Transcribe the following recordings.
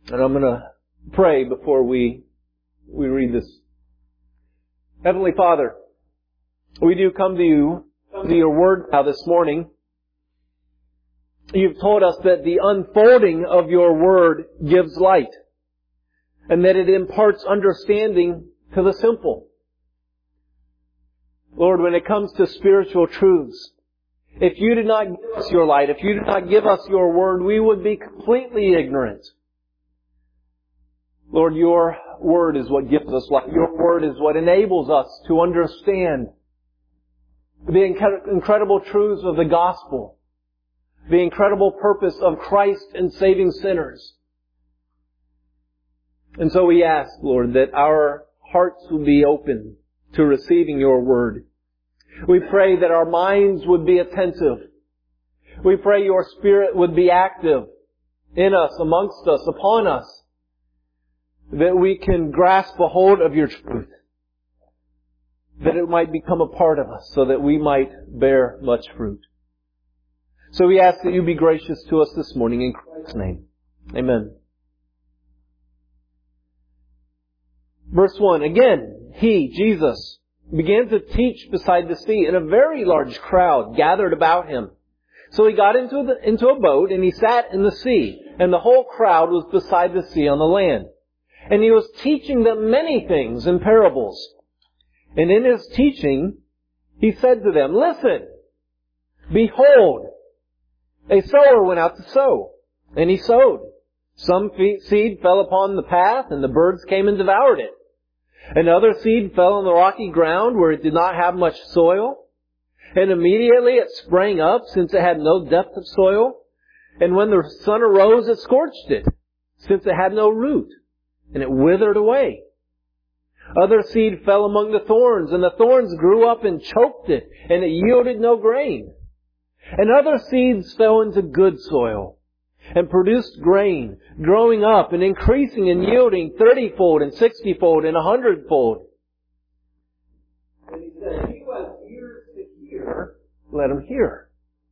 And I'm going to pray before we read this. Heavenly Father, we do come to you, to your Word now this morning. You've told us that the unfolding of your Word gives light, and that it imparts understanding to the simple. Lord, when it comes to spiritual truths, if you did not give us your light, if you did not give us your Word, we would be completely ignorant. Lord, your Word is what gives us light. Your Word is what enables us to understand the incredible truths of the gospel, the incredible purpose of Christ in saving sinners. And so we ask, Lord, that our hearts will be open to receiving your Word. We pray that our minds would be attentive. We pray your Spirit would be active in us, amongst us, upon us, that we can grasp a hold of your truth, that it might become a part of us, so that we might bear much fruit. So we ask that you be gracious to us this morning in Christ's name. Amen. Verse 1, again, he, Jesus, began to teach beside the sea, and a very large crowd gathered about him. So he got into a boat, and he sat in the sea, and the whole crowd was beside the sea on the land. And he was teaching them many things in parables. And in his teaching, he said to them, listen, behold, a sower went out to sow, and he sowed. Some seed fell upon the path, and the birds came and devoured it. Another seed fell on the rocky ground where it did not have much soil. And immediately it sprang up, since it had no depth of soil. And when the sun arose, it scorched it, since it had no root. And it withered away. Other seed fell among the thorns, and the thorns grew up and choked it, and it yielded no grain. And other seeds fell into good soil, and produced grain, growing up and increasing and yielding 30-fold and 60-fold and 100-fold. And he said, he who has ears to hear, let him hear.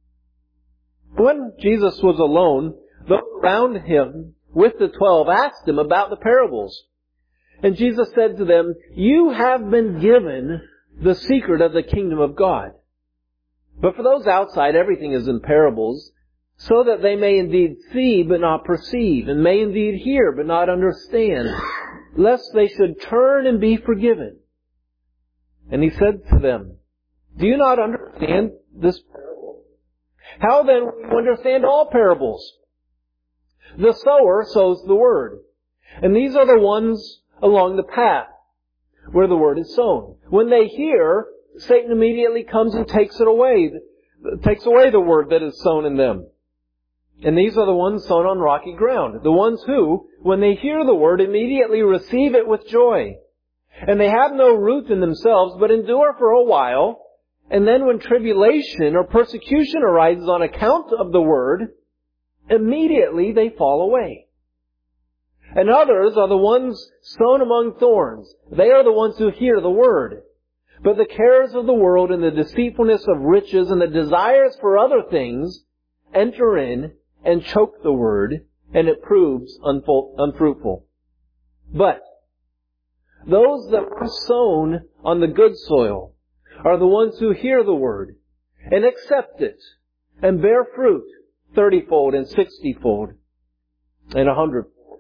When Jesus was alone, those around him with the 12 asked him about the parables. And Jesus said to them, you have been given the secret of the kingdom of God. But for those outside, everything is in parables, so that they may indeed see but not perceive, and may indeed hear but not understand, lest they should turn and be forgiven. And he said to them, do you not understand this parable? How then will you understand all parables? The sower sows the word. And these are the ones along the path where the word is sown. When they hear, Satan immediately comes and takes away the word that is sown in them. And these are the ones sown on rocky ground. The ones who, when they hear the word, immediately receive it with joy. And they have no root in themselves, but endure for a while. And then when tribulation or persecution arises on account of the word, immediately they fall away. And others are the ones sown among thorns. They are the ones who hear the word. But the cares of the world and the deceitfulness of riches and the desires for other things enter in and choke the word, and it proves unfruitful. But those that are sown on the good soil are the ones who hear the word and accept it and bear fruit 30-fold and 60-fold and 100-fold.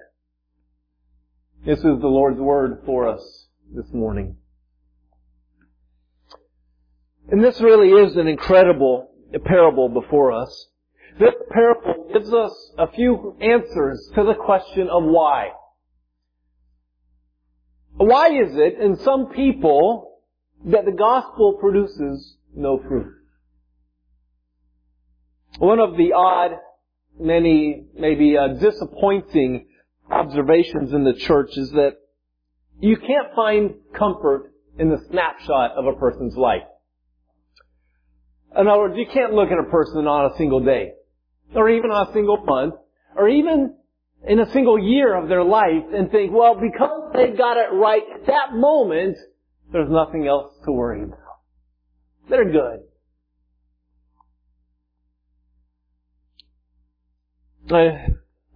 This is the Lord's word for us this morning. And this really is an incredible parable before us. This parable gives us a few answers to the question of why. Why is it in some people that the gospel produces no fruit? One of the odd, many maybe disappointing observations in the church is that you can't find comfort in the snapshot of a person's life. In other words, you can't look at a person on a single day, or even on a single month, or even in a single year of their life and think, well, because they got it right at that moment, there's nothing else to worry about. They're good.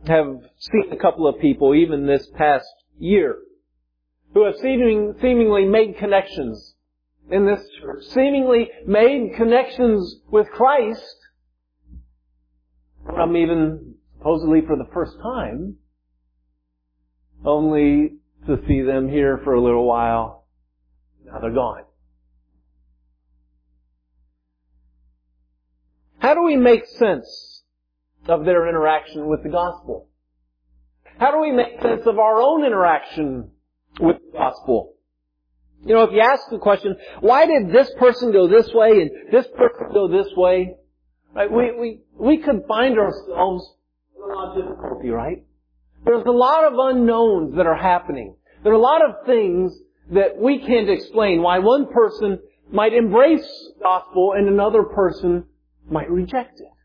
have seen a couple of people, even this past year, who have seemingly made connections in this church, seemingly made connections with Christ, from even supposedly for the first time, only to see them here for a little while. Now they're gone. How do we make sense of their interaction with the gospel? How do we make sense of our own interaction with the gospel? You know, if you ask the question, why did this person go this way and this person go this way? Right? We could find ourselves in a lot of difficulty, right? There's a lot of unknowns that are happening. There are a lot of things that we can't explain why one person might embrace the gospel and another person might reject it.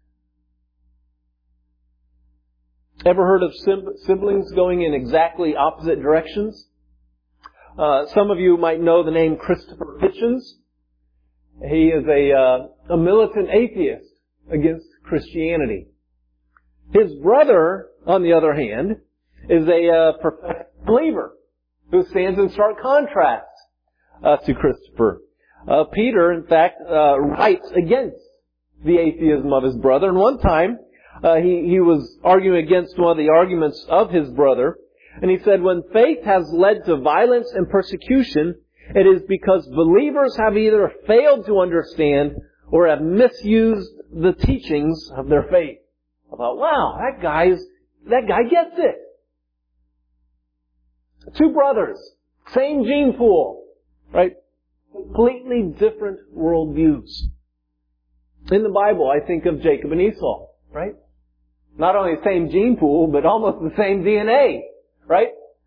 Ever heard of siblings going in exactly opposite directions? Some of you might know the name Christopher Hitchens. He is a militant atheist against Christianity. His brother, on the other hand, is a professed believer who stands in stark contrast to Christopher. Peter, in fact, writes against the atheism of his brother. And one time, he was arguing against one of the arguments of his brother. And he said, when faith has led to violence and persecution, it is because believers have either failed to understand or have misused the teachings of their faith. I thought, wow, that guy gets it. Two brothers, same gene pool, right? Completely different worldviews. In the Bible, I think of Jacob and Esau, right? Not only the same gene pool, but almost the same DNA, right?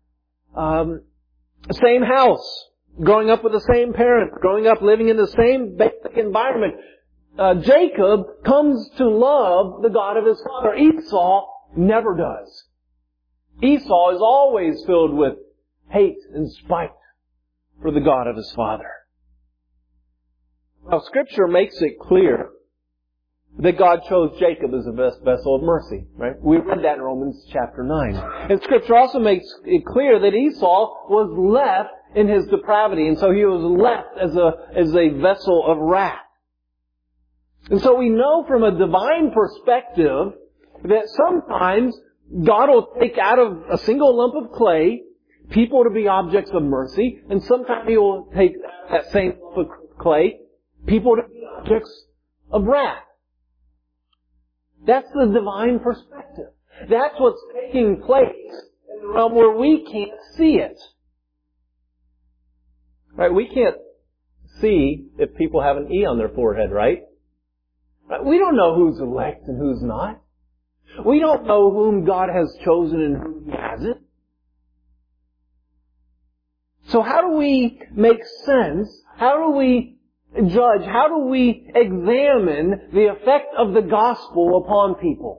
Same house, growing up with the same parents, growing up living in the same basic environment. Jacob comes to love the God of his father. Esau never does. Esau is always filled with hate and spite for the God of his father. Now, Scripture makes it clear that God chose Jacob as the best vessel of mercy, right? We read that in Romans chapter 9. And Scripture also makes it clear that Esau was left in his depravity, and so he was left as a vessel of wrath. And so we know from a divine perspective that sometimes God will take out of a single lump of clay people to be objects of mercy, and sometimes He will take that same lump of clay people to be objects of wrath. That's the divine perspective. That's what's taking place in the realm where we can't see it. Right? We can't see if people have an E on their forehead, right? We don't know who's elect and who's not. We don't know whom God has chosen and whom He hasn't. So how do we make sense? How do we judge? How do we examine the effect of the gospel upon people?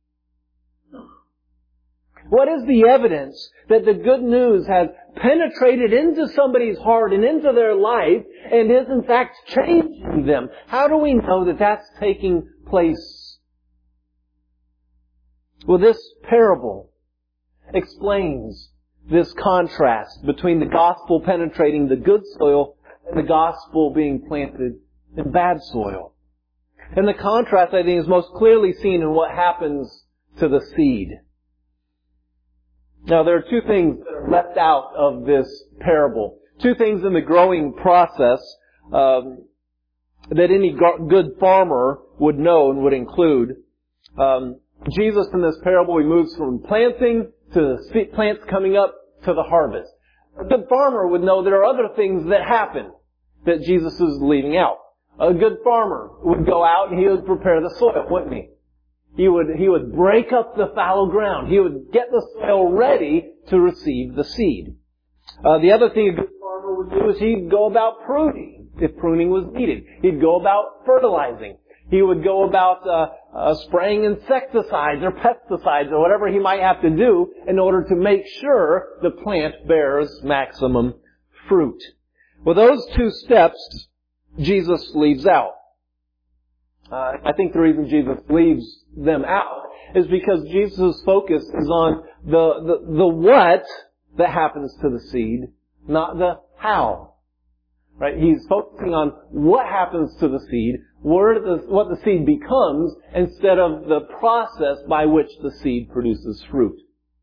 What is the evidence that the good news has penetrated into somebody's heart and into their life and is in fact changing them? How do we know that that's taking place? Well, this parable explains this contrast between the gospel penetrating the good soil and the gospel being planted in bad soil. And the contrast, I think, is most clearly seen in what happens to the seed. Now, there are two things that are left out of this parable. Two things in the growing process that any good farmer would know and would include. Jesus, in this parable, he moves from planting to the plants coming up to the harvest. A good farmer would know there are other things that happen that Jesus is leaving out. A good farmer would go out and he would prepare the soil, wouldn't he? He would break up the fallow ground. He would get the soil ready to receive the seed. The other thing a good farmer would do is he'd go about pruning, if pruning was needed. He'd go about fertilizing. He would go about spraying insecticides or pesticides or whatever he might have to do in order to make sure the plant bears maximum fruit. Well, those two steps Jesus leaves out. I think the reason Jesus leaves them out is because Jesus' focus is on the what that happens to the seed, not the how. Right? He's focusing on what happens to the seed, what the seed becomes, instead of the process by which the seed produces fruit.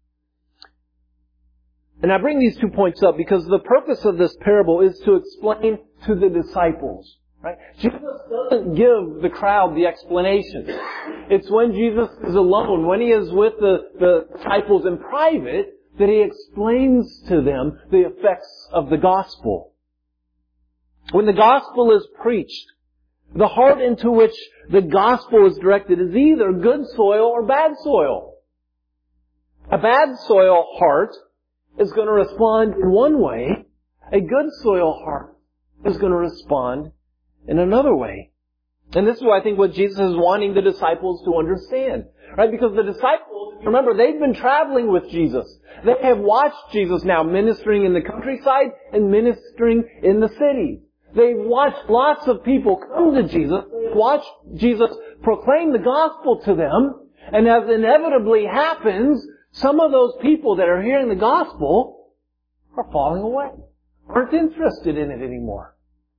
And I bring these 2 points up because the purpose of this parable is to explain to the disciples. Right? Jesus doesn't give the crowd the explanation. It's when Jesus is alone, when He is with the disciples in private, that He explains to them the effects of the gospel. When the gospel is preached, the heart into which the gospel is directed is either good soil or bad soil. A bad soil heart is going to respond in one way. A good soil heart is going to respond in another way. And this is what I think what Jesus is wanting the disciples to understand. Right? Because the disciples, remember, they've been traveling with Jesus. They have watched Jesus now ministering in the countryside and ministering in the cities. They've watched lots of people come to Jesus. They've watched Jesus proclaim the gospel to them. And as inevitably happens, some of those people that are hearing the gospel are falling away, aren't interested in it anymore.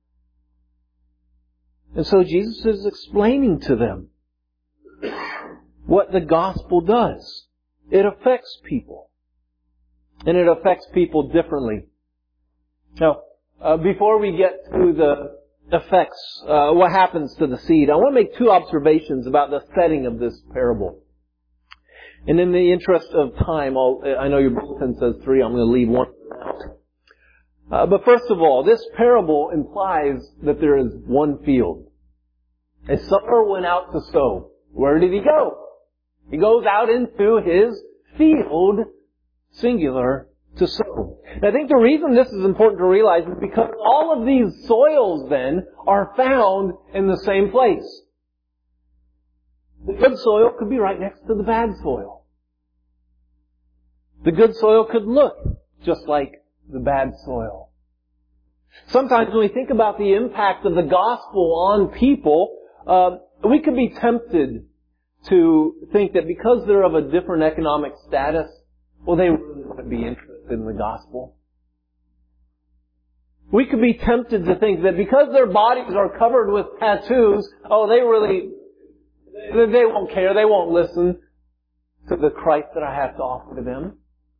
And so Jesus is explaining to them what the gospel does. It affects people. And it affects people differently. Now, before we get to the effects, what happens to the seed, I want to make 2 observations about the setting of this parable. And in the interest of time, I know your bulletin says 3, I'm going to leave 1 out. But first of all, this parable implies that there is one field. A sower went out to sow. Where did he go? He goes out into his field, singular, to sow. And I think the reason this is important to realize is because all of these soils then are found in the same place. The good soil could be right next to the bad soil. The good soil could look just like the bad soil. Sometimes when we think about the impact of the gospel on people, we could be tempted to think that because they're of a different economic status, well, they really wouldn't be interested in the gospel. We could be tempted to think that because their bodies are covered with tattoos, they won't care, they won't listen to the Christ that I have to offer to them.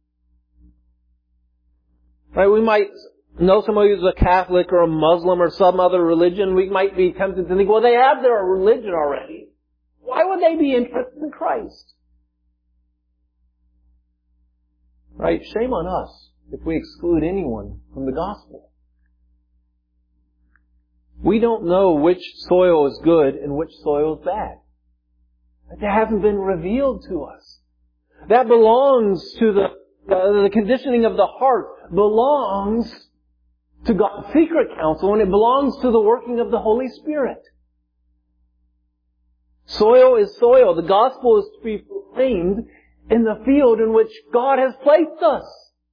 Right? We might know somebody who's a Catholic or a Muslim or some other religion. We might be tempted to think, well, they have their religion already. Why would they be interested in Christ? Right? Shame on us if we exclude anyone from the gospel. We don't know which soil is good and which soil is bad. That hasn't been revealed to us. That belongs to the conditioning of the heart, belongs to God's secret counsel, and it belongs to the working of the Holy Spirit. Soil is soil. The gospel is to be proclaimed in the field in which God has placed us.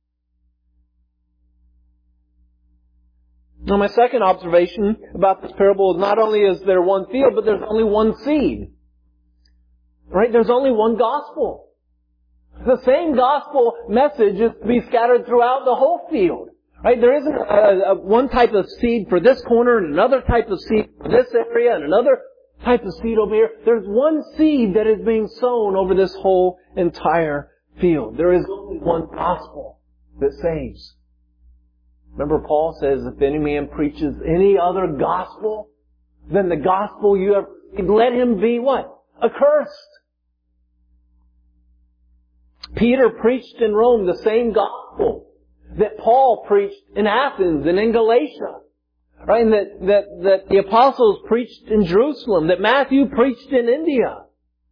Now, my second observation about this parable is not only is there one field, but there's only one seed. Right? There's only one gospel. The same gospel message is to be scattered throughout the whole field. Right? There isn't one type of seed for this corner and another type of seed for this area and another type of seed over here. There's one seed that is being sown over this whole entire field. There is only one gospel that saves. Remember, Paul says, if any man preaches any other gospel than the gospel you have received, let him be what? Accursed. Peter preached in Rome the same gospel that Paul preached in Athens and in Galatia. Right? And that the apostles preached in Jerusalem, that Matthew preached in India.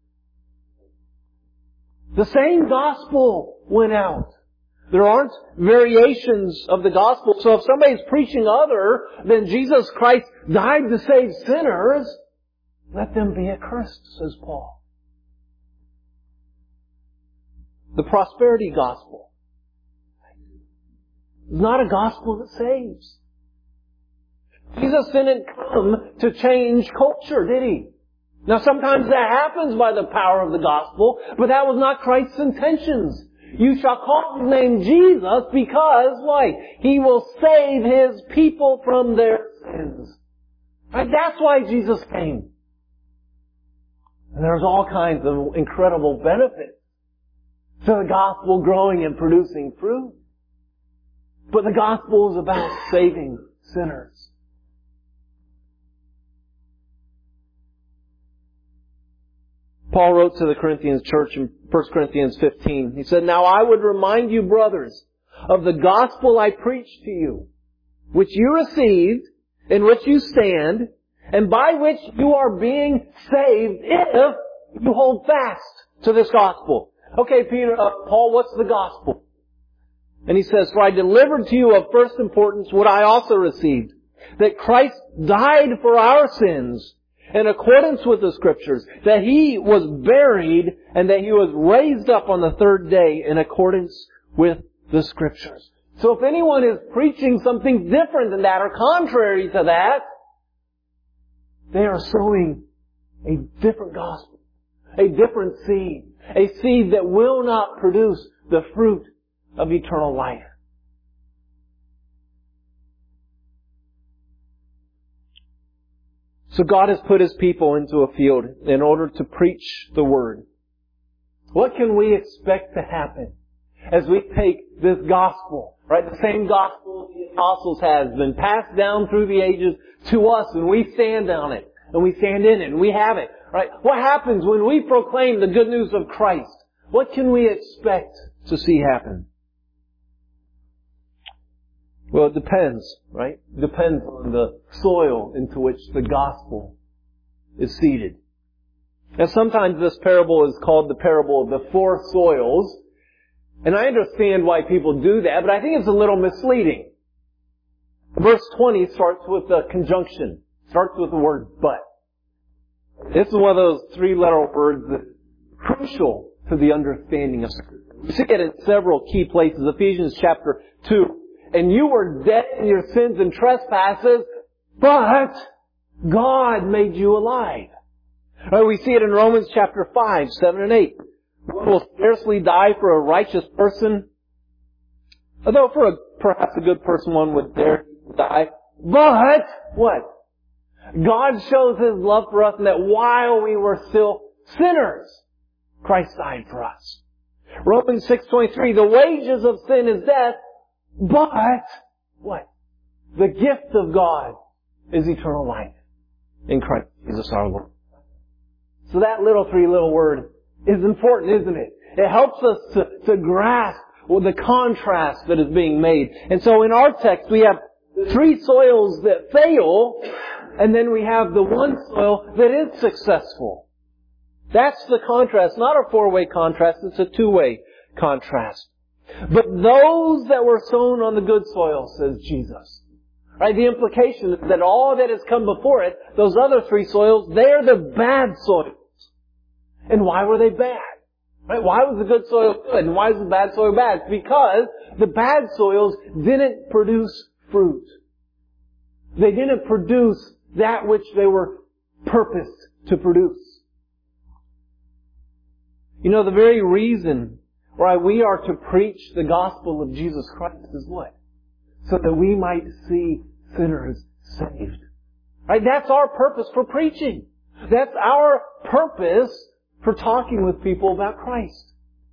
The same gospel went out. There aren't variations of the gospel. So if somebody's preaching other than Jesus Christ died to save sinners, let them be accursed, says Paul. The prosperity gospel is not a gospel that saves. Jesus didn't come to change culture, did He? Now sometimes that happens by the power of the gospel, but that was not Christ's intentions. You shall call His name Jesus because, why? He will save His people from their sins. Right? That's why Jesus came. And there's all kinds of incredible benefits to the gospel growing and producing fruit. But the gospel is about saving sinners. Paul wrote to the Corinthians church in 1 Corinthians 15. He said, "Now I would remind you, brothers, of the gospel I preached to you, which you received, in which you stand, and by which you are being saved if you hold fast to this gospel." Okay, Paul, what's the gospel? And he says, "For I delivered to you of first importance what I also received, that Christ died for our sins, in accordance with the Scriptures, that He was buried, and that He was raised up on the third day in accordance with the Scriptures." So if anyone is preaching something different than that, or contrary to that, they are sowing a different gospel, a different seed, a seed that will not produce the fruit of eternal life. So God has put His people into a field in order to preach the Word. What can we expect to happen as we take this gospel, right? The same gospel the apostles has been passed down through the ages to us, and we stand on it, and we stand in it, and we have it, right? What happens when we proclaim the good news of Christ? What can we expect to see happen? Well, it depends, right? It depends on the soil into which the gospel is seeded. And sometimes this parable is called the parable of the four soils. And I understand why people do that, but I think it's a little misleading. Verse 20 starts with a conjunction. Starts with the word but. This is one of those three-letter words that's crucial to the understanding of Scripture. We see it in several key places. Ephesians chapter 2. "And you were dead in your sins and trespasses, but God made you alive." Right, we see it in Romans chapter 5, 7 and 8. "One will scarcely die for a righteous person, although for perhaps a good person one would dare to die. But," what? "God shows His love for us in that while we were still sinners, Christ died for us." Romans 6:23, "The wages of sin is death, but," what? "The gift of God is eternal life in Christ Jesus our Lord." So that three little word is important, isn't it? It helps us to grasp the contrast that is being made. And so in our text we have three soils that fail, and then we have the one soil that is successful. That's the contrast, not a four-way contrast, it's a two-way contrast. "But those that were sown on the good soil," says Jesus. Right? The implication is that all that has come before it, those other three soils, they're the bad soils. And why were they bad? Right? Why was the good soil good and why is the bad soil bad? It's because the bad soils didn't produce fruit. They didn't produce that which they were purposed to produce. You know, the very reason why we are to preach the gospel of Jesus Christ is what? So that we might see sinners saved. Right? That's our purpose for preaching. That's our purpose for talking with people about Christ.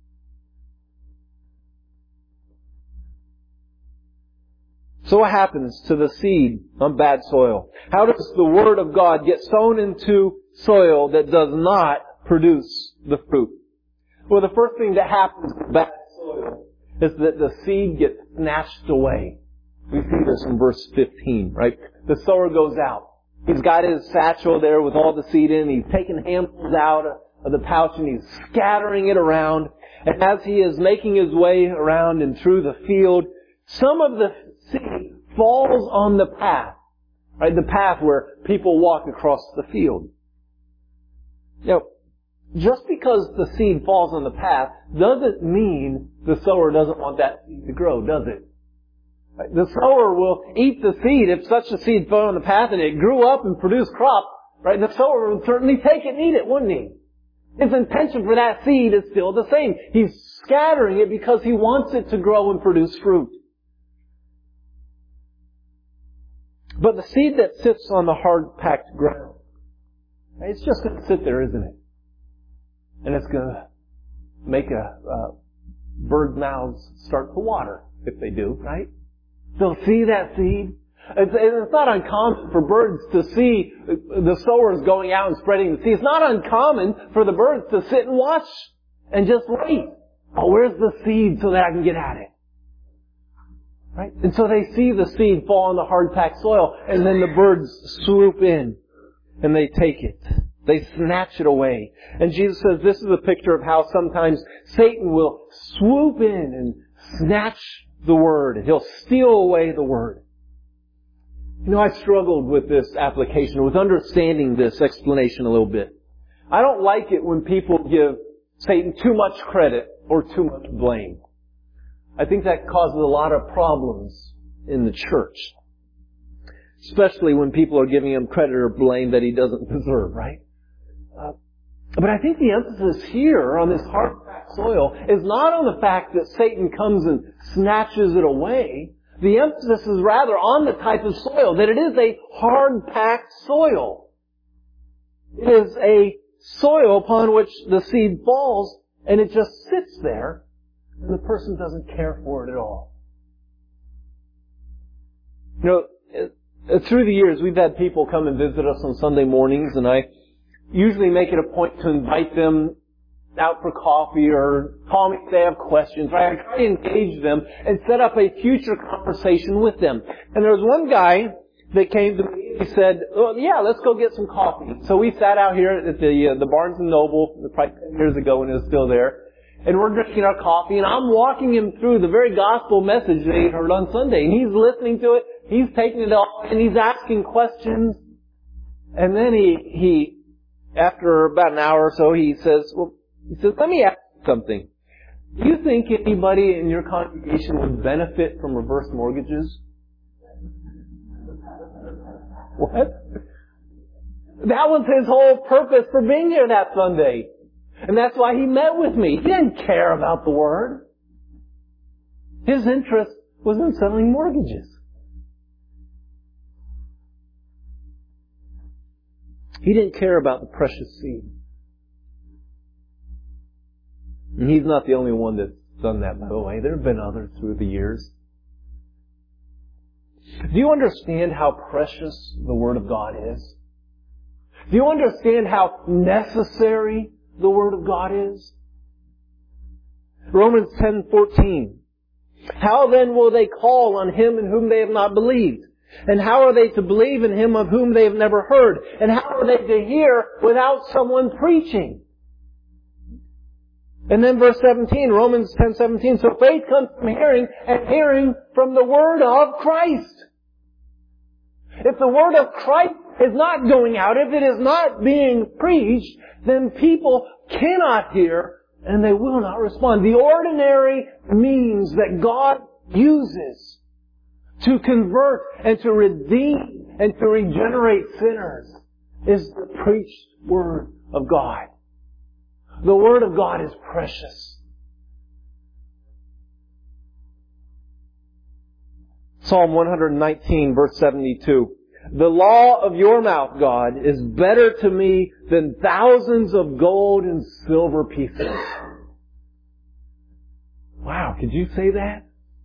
So what happens to the seed on bad soil? How does the Word of God get sown into soil that does not produce the fruit? Well, the first thing that happens with bad soil is that the seed gets snatched away. We see this in verse 15, right? The sower goes out. He's got his satchel there with all the seed in. He's taking handfuls out of the pouch and he's scattering it around. And as he is making his way around and through the field, some of the seed falls on the path, right? The path where people walk across the field. Now, just because the seed falls on the path doesn't mean the sower doesn't want that seed to grow, does it? The sower will eat the seed. If such a seed fell on the path and it grew up and produced crop, right? The sower would certainly take it and eat it, wouldn't he? His intention for that seed is still the same. He's scattering it because he wants it to grow and produce fruit. But the seed that sits on the hard-packed ground, it's just going to sit there, isn't it? And it's going to make bird mouths start to water, if they do, right? They'll see that seed. It's not uncommon for birds to see the sowers going out and spreading the seed. It's not uncommon for the birds to sit and watch and just wait. Oh, where's the seed so that I can get at it? Right? And so they see the seed fall on the hard-packed soil, and then the birds swoop in and they take it. They snatch it away. And Jesus says this is a picture of how sometimes Satan will swoop in and snatch the Word. He'll steal away the Word. You know, I struggled with this application, with understanding this explanation a little bit. I don't like it when people give Satan too much credit or too much blame. I think that causes a lot of problems in the church. Especially when people are giving him credit or blame that he doesn't deserve, right? But I think the emphasis here on this hard-packed soil is not on the fact that Satan comes and snatches it away. The emphasis is rather on the type of soil, that it is a hard-packed soil. It is a soil upon which the seed falls, and it just sits there, and the person doesn't care for it at all. You know, through the years, we've had people come and visit us on Sunday mornings, and I usually make it a point to invite them out for coffee or call me if they have questions. Right? I try to engage them and set up a future conversation with them. And there was one guy that came to me. He said, "Oh, yeah, let's go get some coffee." So we sat out here at the Barnes & Noble probably 10 years ago when it was still there. And we're drinking our coffee, and I'm walking him through the very gospel message that he heard on Sunday. And he's listening to it. He's taking it all, and he's asking questions. And then he after about an hour or so, he says, "Let me ask you something. Do you think anybody in your congregation would benefit from reverse mortgages?" What? That was his whole purpose for being here that Sunday. And that's why he met with me. He didn't care about the Word. His interest was in selling mortgages. He didn't care about the precious seed. And he's not the only one that's done that, by the way. There have been others through the years. Do you understand how precious the Word of God is? Do you understand how necessary the Word of God is? Romans 10:14. How then will they call on Him in whom they have not believed? And how are they to believe in Him of whom they have never heard? And how are they to hear without someone preaching? And then verse 17, Romans 10:17. So faith comes from hearing, and hearing from the Word of Christ. If the Word of Christ is not going out, if it is not being preached, then people cannot hear and they will not respond. The ordinary means that God uses to convert and to redeem and to regenerate sinners is the preached Word of God. The Word of God is precious. Psalm 119, verse 72. The law of your mouth, God, is better to me than thousands of gold and silver pieces. Wow, could you say that?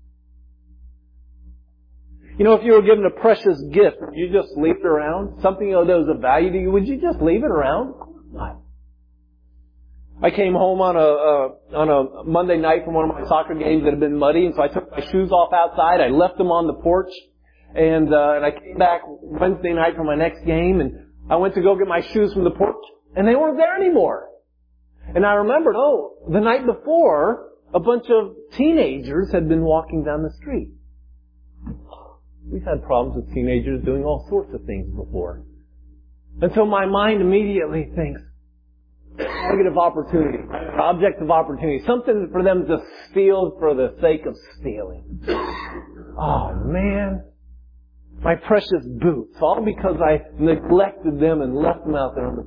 You know, if you were given a precious gift, would you just leave it around? Something that was of value to you, would you just leave it around? Not. I came home on a Monday night from one of my soccer games that had been muddy, and so I took my shoes off outside. I left them on the porch. And I came back Wednesday night for my next game, and I went to go get my shoes from the porch, and they weren't there anymore. And I remembered, the night before, a bunch of teenagers had been walking down the street. We've had problems with teenagers doing all sorts of things before. And so my mind immediately thinks, target of opportunity, object of opportunity, something for them to steal for the sake of stealing. Oh man. My precious boots, all because I neglected them and left them out there on the...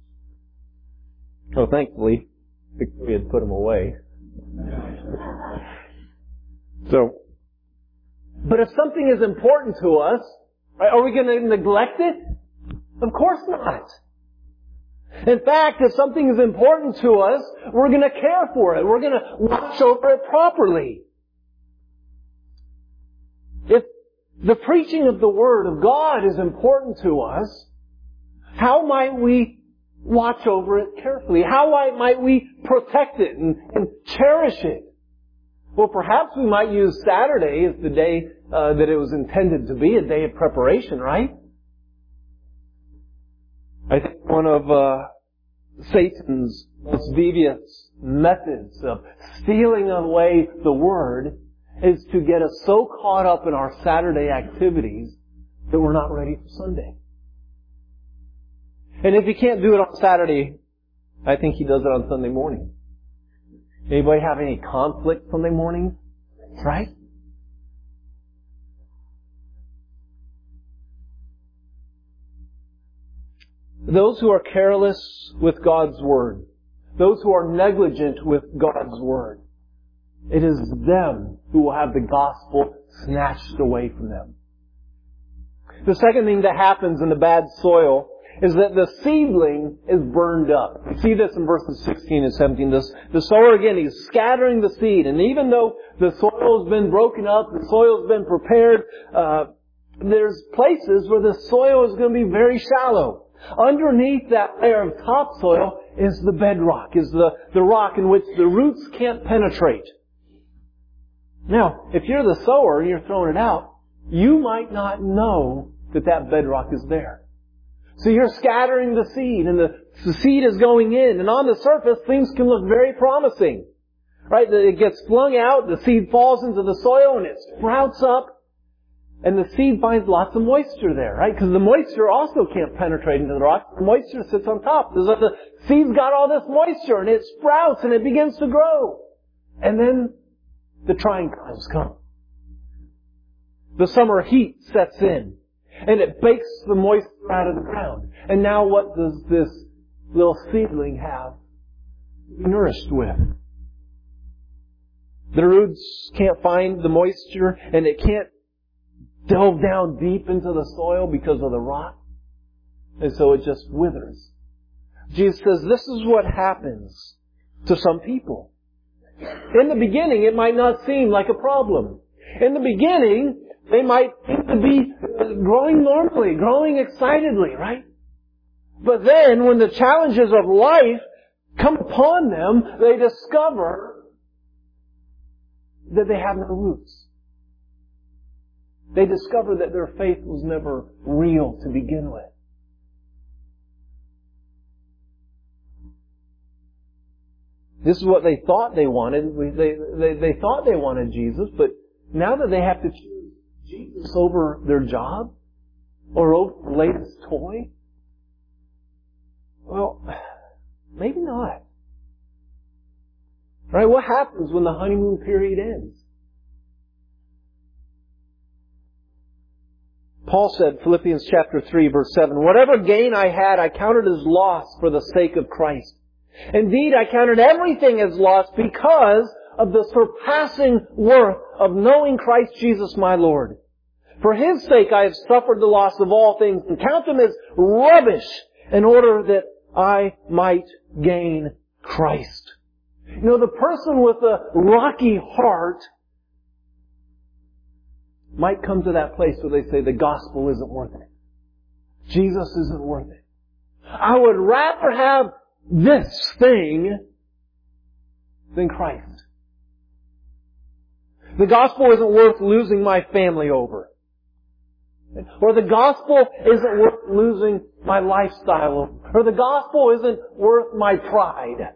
Oh, thankfully, Victoria had put them away. So, but if something is important to us, right, are we going to neglect it? Of course not. In fact, if something is important to us, we're going to care for it. We're going to watch over it properly. If the preaching of the Word of God is important to us, how might we watch over it carefully? How might we protect it and cherish it? Well, perhaps we might use Saturday as the day that it was intended to be, a day of preparation, right? I think one of Satan's most devious methods of stealing away the Word is to get us so caught up in our Saturday activities that we're not ready for Sunday. And if he can't do it on Saturday, I think he does it on Sunday morning. Anybody have any conflict Sunday morning? Right? Those who are careless with God's Word, those who are negligent with God's Word, it is them who will have the gospel snatched away from them. The second thing that happens in the bad soil is that the seedling is burned up. You see this in verses 16 and 17. The sower, again, he's scattering the seed. And even though the soil has been broken up, the soil has been prepared, there's places where the soil is going to be very shallow. Underneath that layer of topsoil is the bedrock, is the rock in which the roots can't penetrate. Now, if you're the sower and you're throwing it out, you might not know that bedrock is there. So you're scattering the seed, and the seed is going in, and on the surface, things can look very promising. Right? It gets flung out, the seed falls into the soil, and it sprouts up, and the seed finds lots of moisture there, right? Because the moisture also can't penetrate into the rock. The moisture sits on top. So the seed's got all this moisture, and it sprouts, and it begins to grow. And then the trying times come. The summer heat sets in, and it bakes the moisture out of the ground. And now what does this little seedling have to be nourished with? The roots can't find the moisture, and it can't delve down deep into the soil because of the rot. And so it just withers. Jesus says this is what happens to some people. In the beginning, it might not seem like a problem. In the beginning, they might seem to be growing normally, growing excitedly, right? But then, when the challenges of life come upon them, they discover that they have no roots. They discover that their faith was never real to begin with. This is what they thought they wanted. They thought they wanted Jesus, but now that they have to choose Jesus over their job or over the latest toy, well, maybe not. Right? What happens when the honeymoon period ends? Paul said, Philippians chapter 3, verse 7, "Whatever gain I had, I counted as loss for the sake of Christ. Indeed, I counted everything as loss because of the surpassing worth of knowing Christ Jesus my Lord. For His sake I have suffered the loss of all things and count them as rubbish in order that I might gain Christ." You know, the person with a rocky heart might come to that place where they say the gospel isn't worth it. Jesus isn't worth it. I would rather have this thing than Christ. The gospel isn't worth losing my family over. Or the gospel isn't worth losing my lifestyle over. Or the gospel isn't worth my pride.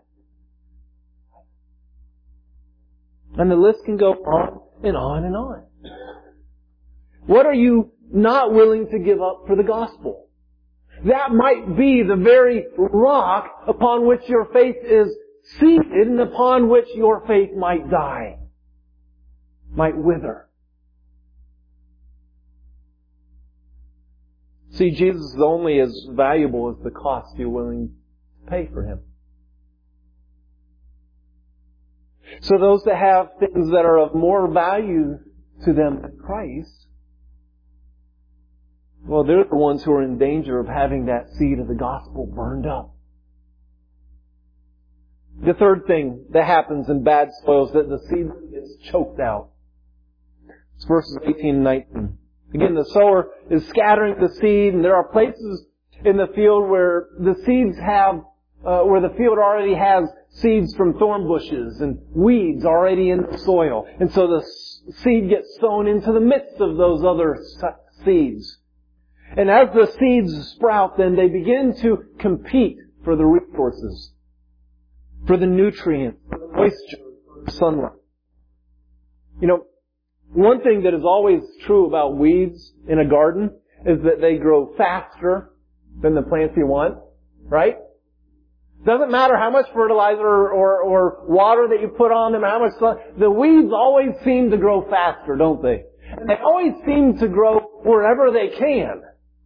And the list can go on and on and on. What are you not willing to give up for the gospel? That might be the very rock upon which your faith is seated and upon which your faith might die, might wither. See, Jesus is only as valuable as the cost you're willing to pay for Him. So those that have things that are of more value to them than Christ, well, they're the ones who are in danger of having that seed of the gospel burned up. The third thing that happens in bad soil is that the seed is choked out. It's verses 18 and 19. Again, the sower is scattering the seed, and there are places in the field where the seeds have, where the field already has seeds from thorn bushes and weeds already in the soil. And so the seed gets sown into the midst of those other seeds. And as the seeds sprout, then they begin to compete for the resources, for the nutrients, for the moisture, for the sunlight. You know, one thing that is always true about weeds in a garden is that they grow faster than the plants you want, right? Doesn't matter how much fertilizer or water that you put on them, how much sun, the weeds always seem to grow faster, don't they? And they always seem to grow wherever they can.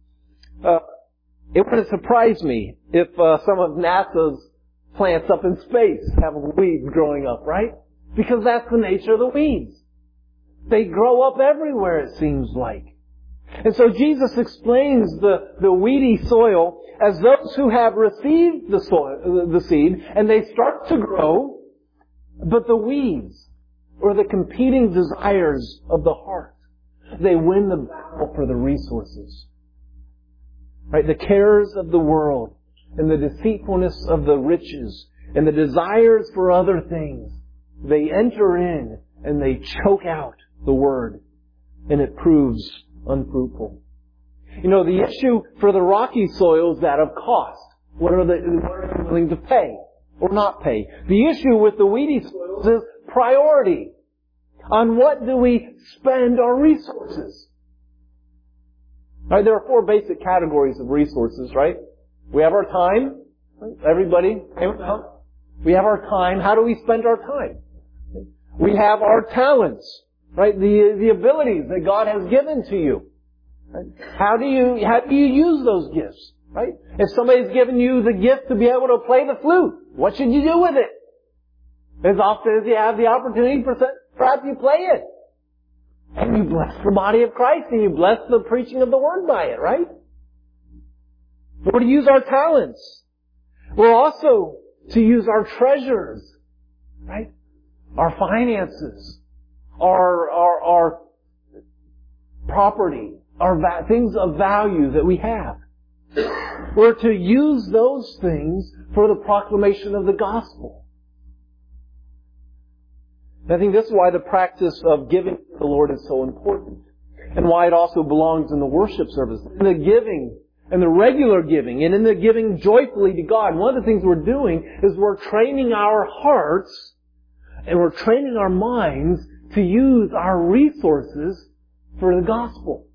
It wouldn't surprise me if some of NASA's plants up in space have weeds growing up, right? Because that's the nature of the weeds. They grow up everywhere, it seems like. And so Jesus explains the weedy soil as those who have received the seed, and they start to grow, but the weeds, or the competing desires of the heart, they win the battle for the resources. Right? The cares of the world, and the deceitfulness of the riches, and the desires for other things, they enter in and they choke out the word, and it proves unfruitful. You know, the issue for the rocky soil is that of cost. What are they willing to pay or not pay? The issue with the weedy soils is priority. On what do we spend our resources? Right, there are 4 basic categories of resources, right? We have our time. Everybody, we have our time. How do we spend our time? We have our talents, right? The abilities that God has given to you. Right? How do you use those gifts? Right? If somebody's given you the gift to be able to play the flute, what should you do with it? As often as you have the opportunity, perhaps you play it. And you bless the body of Christ, and you bless the preaching of the Word by it, right? We're to use our talents. We're also to use our treasures, right? Our finances, our property, our things of value that we have. We're to use those things for the proclamation of the gospel. I think this is why the practice of giving to the Lord is so important, and why it also belongs in the worship service. In the giving, and the regular giving, and in the giving joyfully to God, one of the things we're doing is we're training our hearts and we're training our minds to use our resources for the gospel.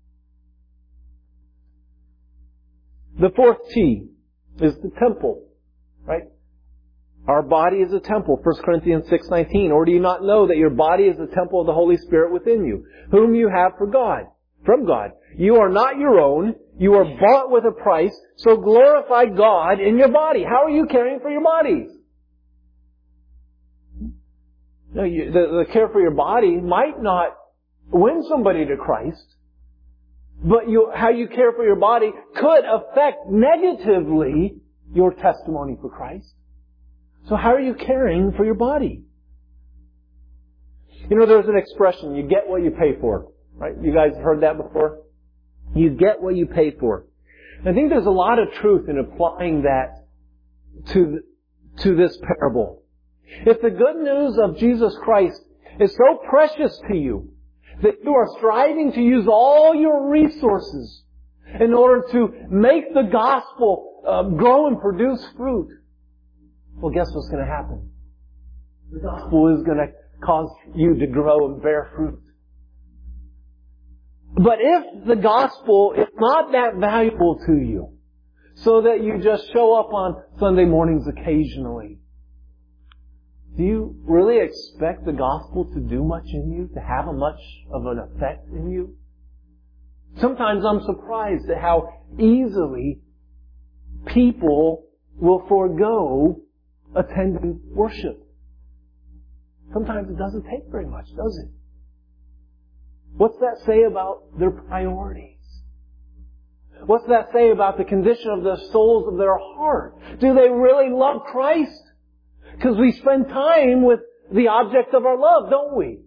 The 4th T is the temple, right? Our body is a temple, 1 Corinthians 6:19. Or do you not know that your body is the temple of the Holy Spirit within you, whom you have from God? You are not your own. You are bought with a price. So glorify God in your body. How are you caring for your bodies? No, the care for your body might not win somebody to Christ, but how you care for your body could affect negatively your testimony for Christ. So how are you caring for your body? You know, there's an expression, you get what you pay for. Right? You guys have heard that before? You get what you pay for. I think there's a lot of truth in applying that to this parable. If the good news of Jesus Christ is so precious to you that you are striving to use all your resources in order to make the gospel grow and produce fruit, well, guess what's going to happen? The gospel is going to cause you to grow and bear fruit. But if the gospel is not that valuable to you, so that you just show up on Sunday mornings occasionally, do you really expect the gospel to do much in you, to have much of an effect in you? Sometimes I'm surprised at how easily people will forego attending worship. Sometimes it doesn't take very much, does it? What's that say about their priorities? What's that say about the condition of the souls of their heart? Do they really love Christ? Because we spend time with the object of our love, don't we?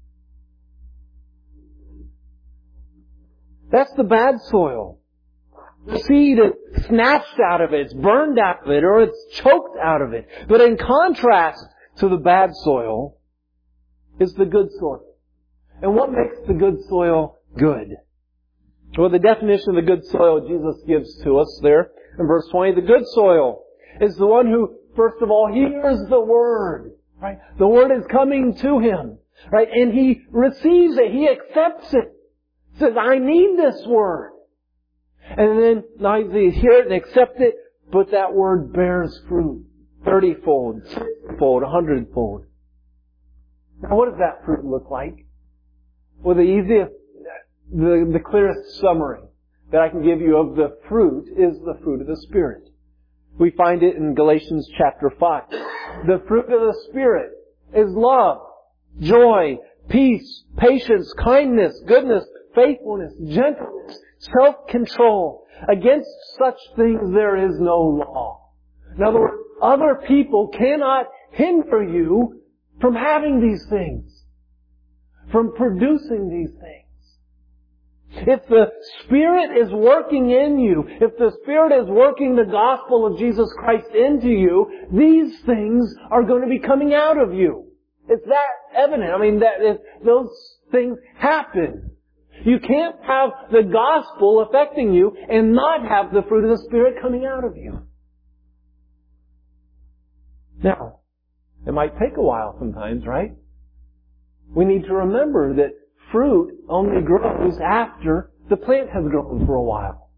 That's the bad soil. The seed is snatched out of it, it's burned out of it, or it's choked out of it. But in contrast to the bad soil is the good soil. And what makes the good soil good? Well, the definition of the good soil Jesus gives to us there in verse 20. The good soil is the one who, first of all, hears the Word. Right? The Word is coming to him. Right? And he receives it. He accepts it. Says, I need this Word. And then not only hear it and accept it, but that Word bears fruit. 30-fold, 60-fold, 100-fold. Now what does that fruit look like? Well, the clearest summary that I can give you of the fruit is the fruit of the Spirit. We find it in Galatians chapter 5. The fruit of the Spirit is love, joy, peace, patience, kindness, goodness, faithfulness, gentleness, self-control. Against such things there is no law. In other words, other people cannot hinder you from having these things, from producing these things. If the Spirit is working in you, if the Spirit is working the gospel of Jesus Christ into you, these things are going to be coming out of you. It's that evident. I mean, that if those things happen. You can't have the gospel affecting you and not have the fruit of the Spirit coming out of you. Now, it might take a while sometimes, right? We need to remember that fruit only grows after the plant has grown for a while.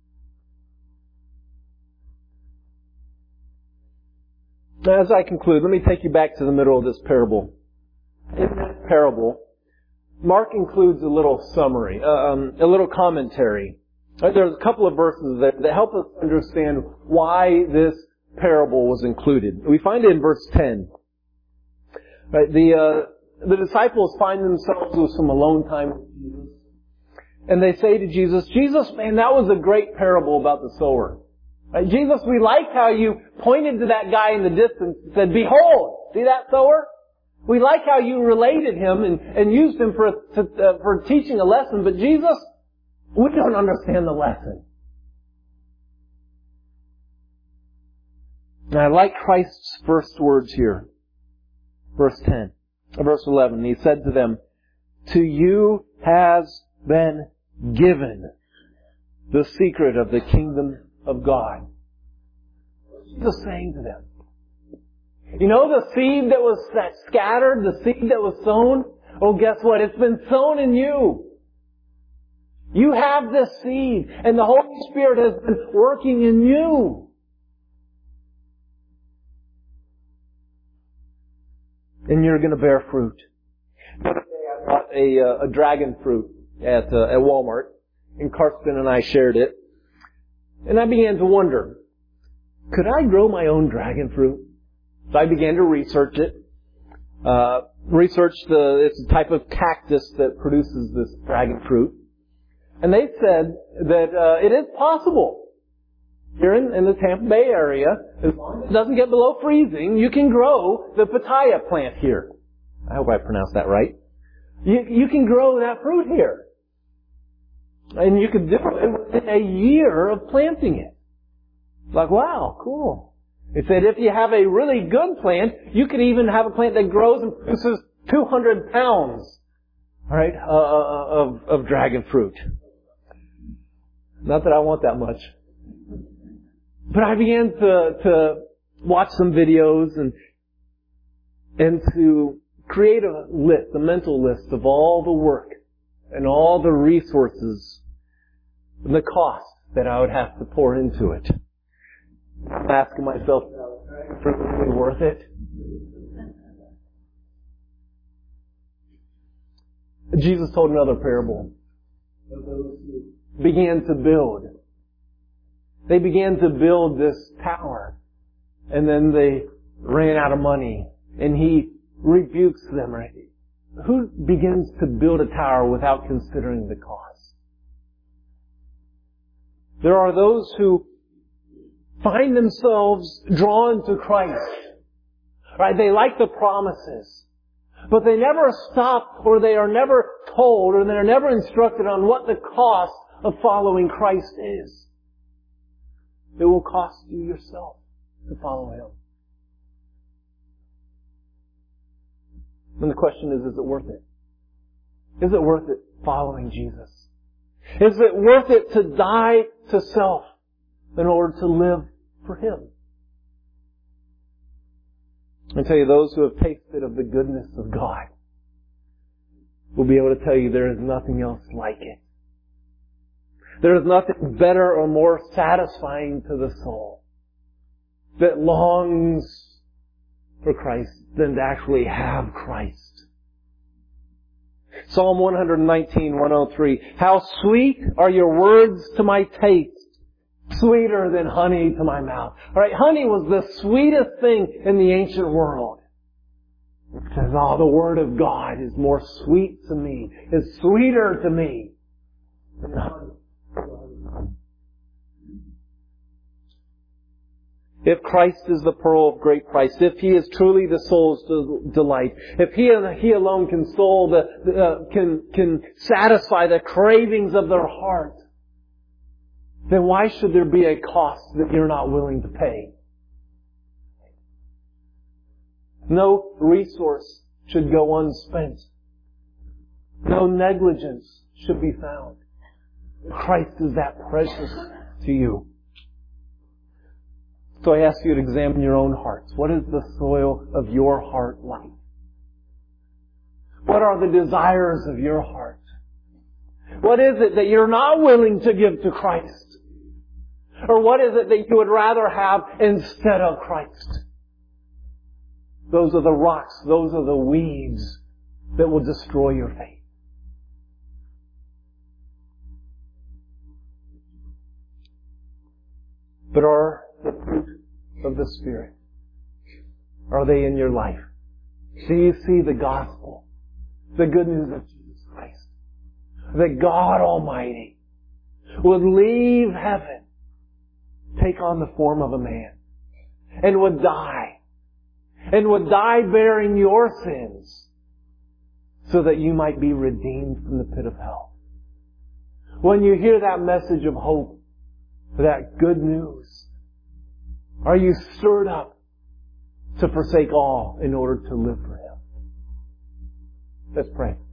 Now, as I conclude, let me take you back to the middle of this parable. In this parable, Mark includes a little summary, a little commentary. There's a couple of verses that help us understand why this parable was included. We find it in verse 10. Right, the disciples find themselves with some alone time with Jesus. And they say to Jesus, Jesus, man, that was a great parable about the sower. Right, Jesus, we like how you pointed to that guy in the distance and said, behold, see that sower? We like how you related him and used him for teaching a lesson, but Jesus, we don't understand the lesson. And I like Christ's first words here. Verse 11, he said to them, to you has been given the secret of the kingdom of God. Just saying to them. You know the seed that was scattered, the seed that was sown? Oh, guess what? It's been sown in you. You have this seed, and the Holy Spirit has been working in you. And you're going to bear fruit. The other day I bought a dragon fruit at Walmart, and Karsten and I shared it. And I began to wonder, could I grow my own dragon fruit? So I began to research it. It's a type of cactus that produces this dragon fruit. And they said that it is possible. Here in the Tampa Bay area, as long as it doesn't get below freezing, you can grow the pitaya plant here. I hope I pronounced that right. You can grow that fruit here. And you could do it within a year of planting it. Like, wow, cool. It said if you have a really good plant, you could even have a plant that grows and produces 200 pounds, right, of dragon fruit. Not that I want that much. But I began to watch some videos and to create a mental list of all the work and all the resources and the cost that I would have to pour into it. I'm asking myself, is it really worth it? Jesus told another parable of those who began to build. They began to build this tower. And then they ran out of money. And he rebukes them. Right? Who begins to build a tower without considering the cost? There are those who find themselves drawn to Christ. Right? They like the promises. But they never stop, or they are never told, or they are never instructed on what the cost of following Christ is. It will cost you yourself to follow Him. And the question is it worth it? Is it worth it following Jesus? Is it worth it to die to self in order to live for Him? I tell you, those who have tasted of the goodness of God will be able to tell you there is nothing else like it. There is nothing better or more satisfying to the soul that longs for Christ than to actually have Christ. Psalm 119:103. How sweet are your words to my taste, sweeter than honey to my mouth. Alright, honey was the sweetest thing in the ancient world. It says, oh, the Word of God is more sweet to me, is sweeter to me than honey. If Christ is the pearl of great price, if He is truly the soul's delight, if He and He alone can can satisfy the cravings of their heart, then why should there be a cost that you're not willing to pay? No resource should go unspent. No negligence should be found. Christ is that precious to you. So I ask you to examine your own hearts. What is the soil of your heart like? What are the desires of your heart? What is it that you're not willing to give to Christ? Or what is it that you would rather have instead of Christ? Those are the rocks, those are the weeds that will destroy your faith. But are the fruit of the Spirit, are they in your life? Do you see the gospel, the good news of Jesus Christ? That God Almighty would leave heaven, take on the form of a man, and would die bearing your sins, so that you might be redeemed from the pit of hell. When you hear that message of hope, that good news, are you stirred up to forsake all in order to live for Him? Let's pray.